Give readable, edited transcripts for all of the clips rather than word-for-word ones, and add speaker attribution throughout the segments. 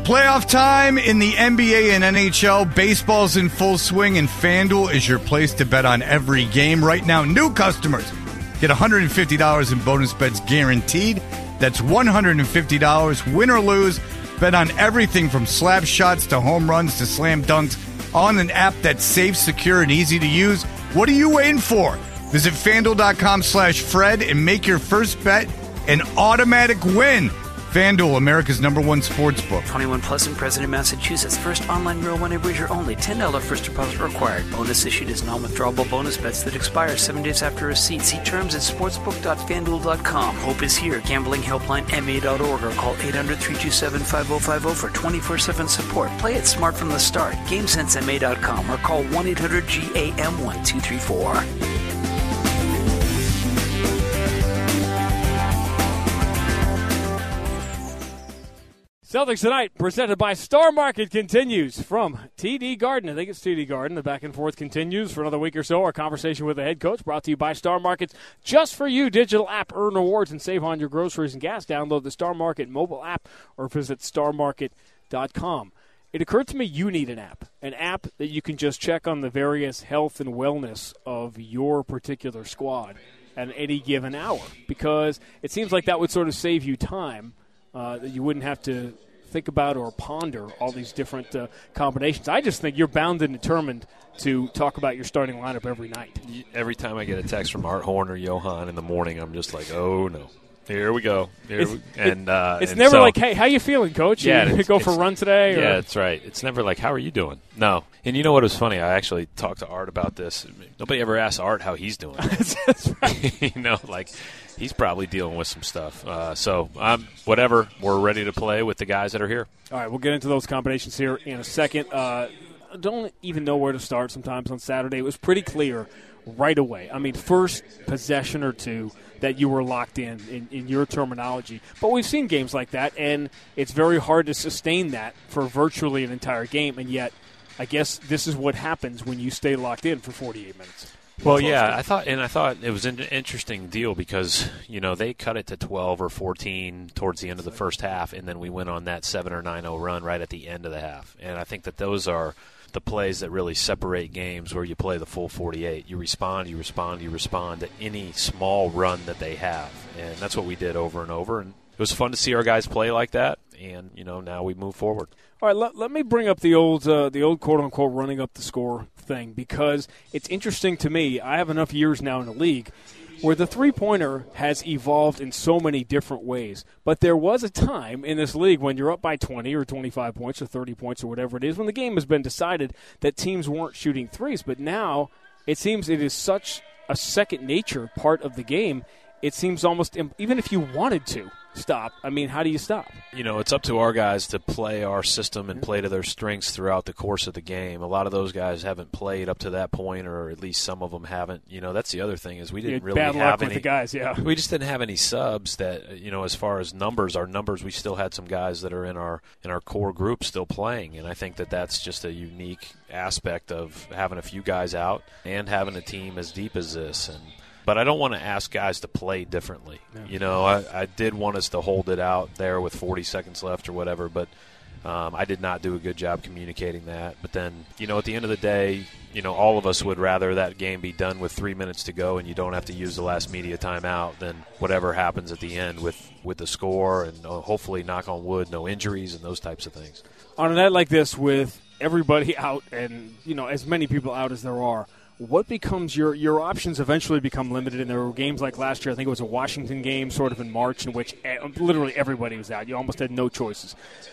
Speaker 1: Playoff time in the NBA and NHL. Baseball's in full swing, and FanDuel is your place to bet on every game. Right now, new customers get $150 in bonus bets guaranteed. That's $150, win or lose. Bet on everything from slap shots to home runs to slam dunks on an app that's safe, secure, and easy to use. What are you waiting for? Visit FanDuel.com/Fred and make your first bet an automatic win. FanDuel, America's #1 sportsbook.
Speaker 2: 21 plus and present in Massachusetts. First online real money wager only. $10 first deposit required. Bonus issued as non-withdrawable bonus bets that expire 7 days after receipt. See terms at sportsbook.fanduel.com. Hope is here. Gambling helpline MA.org or call 800-327-5050 for 24/7 support. Play it smart from the start. GameSenseMA.com or call 1-800-GAM-1234.
Speaker 3: Celtics Tonight, presented by Star Market, continues from TD Garden. I think it's TD Garden. The back and forth continues for another week or so. Our conversation with the head coach brought to you by Star Market's Just For You digital app. Earn rewards and save on your groceries and gas. Download the Star Market mobile app or visit starmarket.com. It occurred to me you need an app that you can just check on the various health and wellness of your particular squad at any given hour, because it seems like that would sort of save you time. That you wouldn't have to think about or ponder all these different combinations. I just think you're bound and determined to talk about your starting lineup every night.
Speaker 4: Every time I get a text from Art Horn or Johan in the morning, I'm just like, oh, no. Here we go.
Speaker 3: It's never like, hey, how you feeling, Coach?
Speaker 4: Yeah,
Speaker 3: you go for a run today? Or?
Speaker 4: Yeah, that's right. It's never like, how are you doing? No. And you know what was funny? I actually talked to Art about this. Nobody ever asked Art how he's doing.
Speaker 3: That's right.
Speaker 4: Like he's probably dealing with some stuff. So whatever. We're ready to play with the guys that are here.
Speaker 3: All right, we'll get into those combinations here in a second. I don't even know where to start sometimes on Saturday. It was pretty clear right away. I mean, first possession or two that you were locked in your terminology. But we've seen games like that, and it's very hard to sustain that for virtually an entire game, and yet I guess this is what happens when you stay locked in for 48 minutes.
Speaker 4: Well, yeah, I thought it was an interesting deal because, they cut it to 12 or 14 towards the end of the first half, and then we went on that 7 or 9-0 run right at the end of the half. And I think that those are the plays that really separate games where you play the full 48. You respond to any small run that they have. And that's what we did over and over. And it was fun to see our guys play like that. And, now we move forward.
Speaker 3: All right, let me bring up the old quote-unquote running up the score thing, because it's interesting to me. I have enough years now in the league where the three-pointer has evolved in so many different ways. But there was a time in this league when you're up by 20 or 25 points or 30 points or whatever it is, when the game has been decided that teams weren't shooting threes. But now it seems it is such a second nature part of the game, it seems almost, even if you wanted to stop, I mean, how do you stop?
Speaker 4: It's up to our guys to play our system and play to their strengths throughout the course of the game. A lot of those guys haven't played up to that point, or at least some of them haven't. That's the other thing is we didn't really
Speaker 3: bad
Speaker 4: have
Speaker 3: luck
Speaker 4: any
Speaker 3: with the guys. Yeah,
Speaker 4: we just didn't have any subs that as far as numbers, we still had some guys that are in our core group still playing, and I think that that's just a unique aspect of having a few guys out and having a team as deep as this. But I don't want to ask guys to play differently. Yeah. I did want us to hold it out there with 40 seconds left or whatever, but I did not do a good job communicating that. But then, at the end of the day, all of us would rather that game be done with 3 minutes to go and you don't have to use the last media timeout than whatever happens at the end with the score and hopefully, knock on wood, no injuries and those types of things.
Speaker 3: On a night like this with everybody out and, as many people out as there are, what becomes your options eventually become limited, and there were games like last year, I think it was a Washington game sort of in March, in which literally everybody was out. You almost had no choices.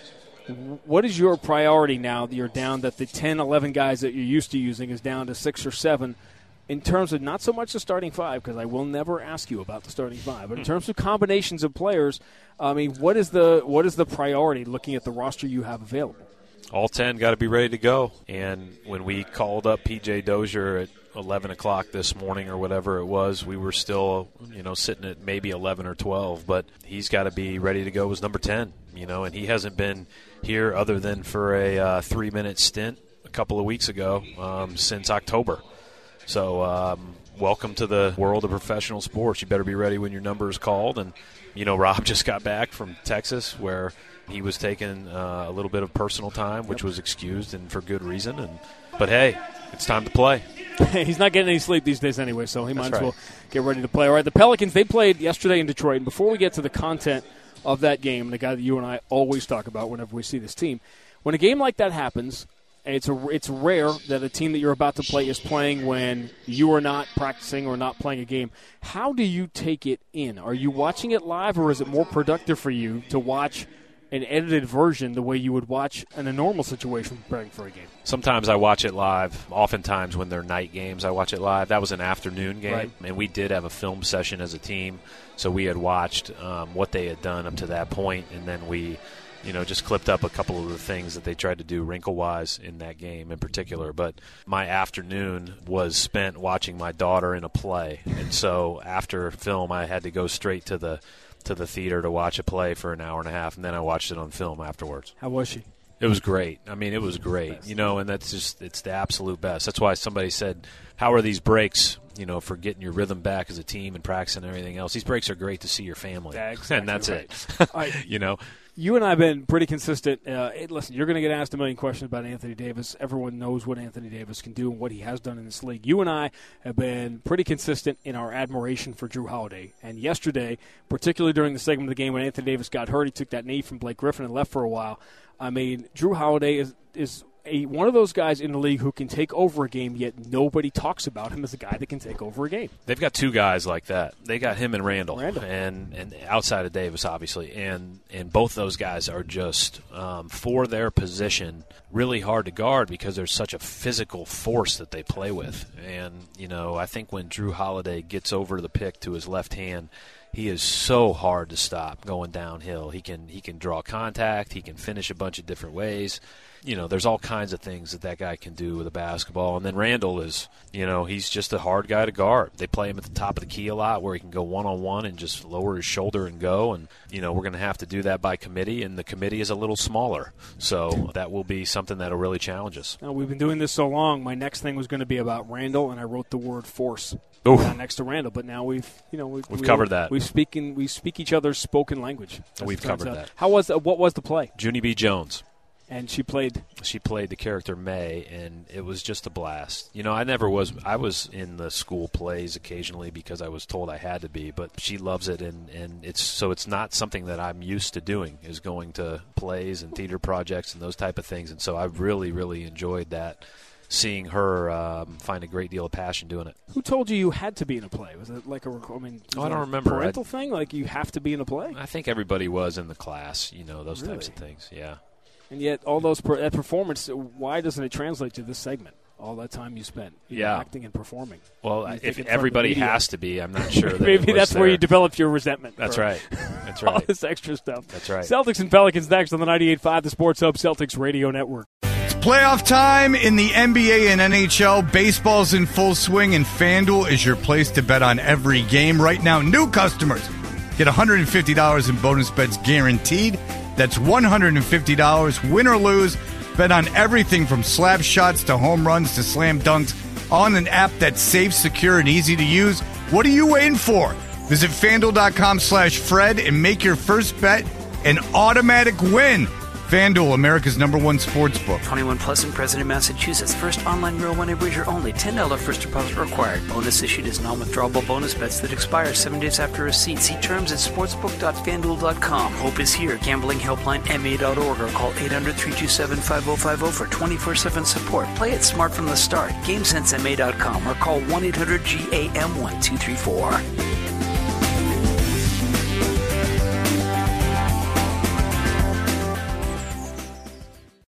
Speaker 3: What is your priority now that you're down, that the 10, 11 guys that you're used to using is down to 6 or 7, in terms of not so much the starting five, because I will never ask you about the starting five, but in terms of combinations of players, I mean, what is the priority looking at the roster you have available?
Speaker 4: All 10 got to be ready to go. And when we called up P.J. Dozier at 11 o'clock this morning or whatever it was, we were still, sitting at maybe 11 or 12. But he's got to be ready to go as number 10, and he hasn't been here other than for a 3-minute stint a couple of weeks ago since October. So welcome to the world of professional sports. You better be ready when your number is called. And, Rob just got back from Texas where – He was taking a little bit of personal time, which was excused and for good reason. But hey, it's time to play.
Speaker 3: He's not getting any sleep these days anyway, so he might as well get ready to play. All right, the Pelicans, they played yesterday in Detroit. And before we get to the content of that game, the guy that you and I always talk about whenever we see this team, when a game like that happens, it's rare that a team that you're about to play is playing when you are not practicing or not playing a game. How do you take it in? Are you watching it live, or is it more productive for you to watch an edited version the way you would watch in a normal situation preparing for a game?
Speaker 4: Sometimes I watch it live. Oftentimes when they're night games, I watch it live. That was an afternoon game,
Speaker 3: right.
Speaker 4: And we did have a film session as a team, so we had watched what they had done up to that point, and then we just clipped up a couple of the things that they tried to do wrinkle-wise in that game in particular. But my afternoon was spent watching my daughter in a play, and so after film I had to go straight to the theater to watch a play for an hour and a half, and then I watched it on film afterwards.
Speaker 3: How was she?
Speaker 4: It was great. I mean, it was great. And it's the absolute best. That's why somebody said, how are these breaks, for getting your rhythm back as a team and practicing and everything else? These breaks are great to see your family.
Speaker 3: Yeah, exactly
Speaker 4: and that's
Speaker 3: right.
Speaker 4: it.
Speaker 3: You and I have been pretty consistent. Listen, you're going to get asked a million questions about Anthony Davis. Everyone knows what Anthony Davis can do and what he has done in this league. You and I have been pretty consistent in our admiration for Jrue Holiday. And yesterday, particularly during the segment of the game when Anthony Davis got hurt, he took that knee from Blake Griffin and left for a while. I mean, Jrue Holiday is one of those guys in the league who can take over a game, yet nobody talks about him as a guy that can take over a game.
Speaker 4: They've got two guys like that. They got him and Randall. And outside of Davis, obviously. And both those guys are just, for their position, really hard to guard because there's such a physical force that they play with. And, I think when Jrue Holiday gets over the pick to his left hand, he is so hard to stop going downhill. He can draw contact. He can finish a bunch of different ways. There's all kinds of things that guy can do with a basketball. And then Randall is, he's just a hard guy to guard. They play him at the top of the key a lot where he can go one-on-one and just lower his shoulder and go. And, we're going to have to do that by committee, and the committee is a little smaller. So that will be something that will really challenge us.
Speaker 3: Now, we've been doing this so long, my next thing was going to be about Randall, and I wrote the word force next to Randall. But now we've
Speaker 4: covered that.
Speaker 3: We speak each other's spoken language.
Speaker 4: We've covered that.
Speaker 3: What was the play?
Speaker 4: Junie B. Jones.
Speaker 3: And she played
Speaker 4: the character May, and it was just a blast. I was in the school plays occasionally because I was told I had to be, but she loves it, and it's not something that I'm used to doing, is going to plays and theater projects and those type of things. And so I've really, really enjoyed that, seeing her find a great deal of passion doing it.
Speaker 3: Who told you had to be in a play? Was it like I don't
Speaker 4: remember.
Speaker 3: Parental thing? Like you have to be in a play?
Speaker 4: I think everybody was in the class, those
Speaker 3: really?
Speaker 4: types of things, yeah.
Speaker 3: And yet, all that performance, why doesn't it translate to this segment? All that time you spent acting and performing.
Speaker 4: Well, if everybody has to be, I'm not sure that
Speaker 3: maybe that's where you developed your resentment.
Speaker 4: That's right. That's right.
Speaker 3: All this extra stuff.
Speaker 4: That's right.
Speaker 3: Celtics and Pelicans next on the 98.5, the Sports Hub Celtics Radio Network.
Speaker 1: It's playoff time in the NBA and NHL. Baseball's in full swing, and FanDuel is your place to bet on every game. Right now, new customers get $150 in bonus bets guaranteed. That's $150, win or lose. Bet on everything from slap shots to home runs to slam dunks on an app that's safe, secure, and easy to use. What are you waiting for? Visit FanDuel.com/Fred and make your first bet an automatic win. FanDuel, America's #1 sportsbook.
Speaker 2: 21 plus and present in Massachusetts. First online real money wager only. $10 first deposit required. Bonus issued is non-withdrawable bonus bets that expire 7 days after receipt. See terms at sportsbook.fanduel.com. Hope is here. Gambling helpline MA.org or call 800-327-5050 for 24/7 support. Play it smart from the start. GameSenseMA.com or call 1-800-GAM-1234.